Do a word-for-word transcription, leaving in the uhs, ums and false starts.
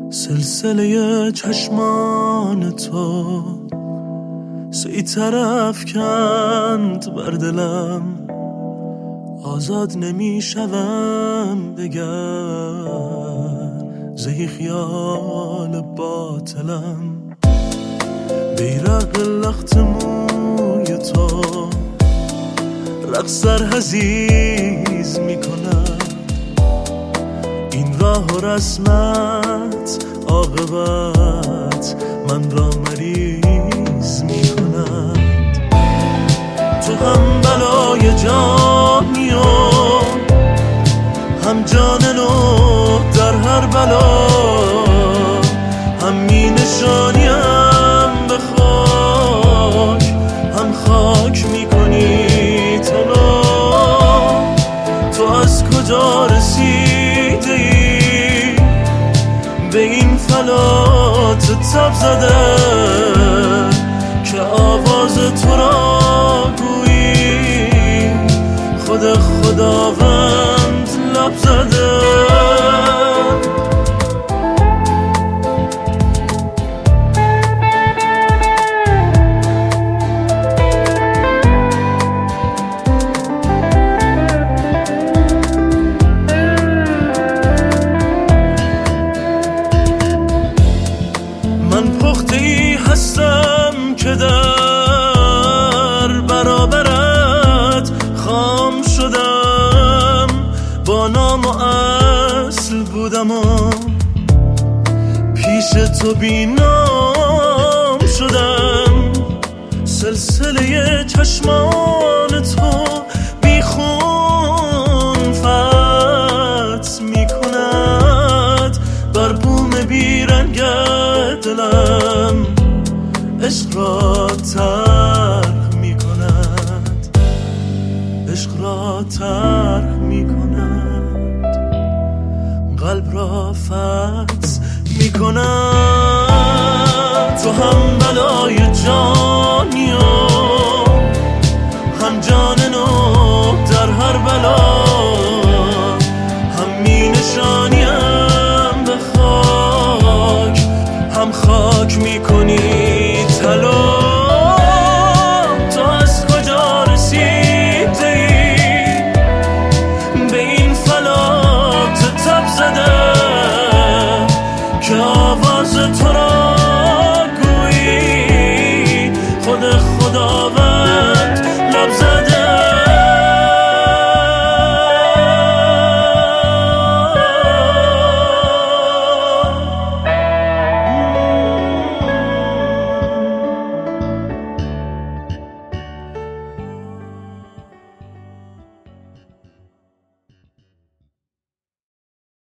سلسله چشمان تو سی طرف کند بر دلم، آزاد نمی شوم دگر زهی خیال باطلم. بیرق لخت موی تو رقص سرحزیز می کند، این راه و رسمت عاقبت من را مریض می کند. تو هم بلای جانی و هم جان نو در هر بلا، هم می نشانیم به خاک، هم خاک می کنی طلا. تو از کجا رسیده ای به این فلات تب زده که آواز تو را گویی خود خداوند لب زده. من پخته ای هستم که در برابرت خام شدم، با نام و اصل بودم و پیش تو بی نام شدم. سلسله چشمان تو بی خون فتح می کند بر بوم بیرنگ دلم، عشق را ترک می کند، عشق را ترک می کند، قلب را فتح می کند. تو هم بلای جانی و هم جان نو در هر بلا، هم می نشانیم به خاک، هم خاک می کنی طلا. تو از کجا رسیده ای به این فلات تب زده که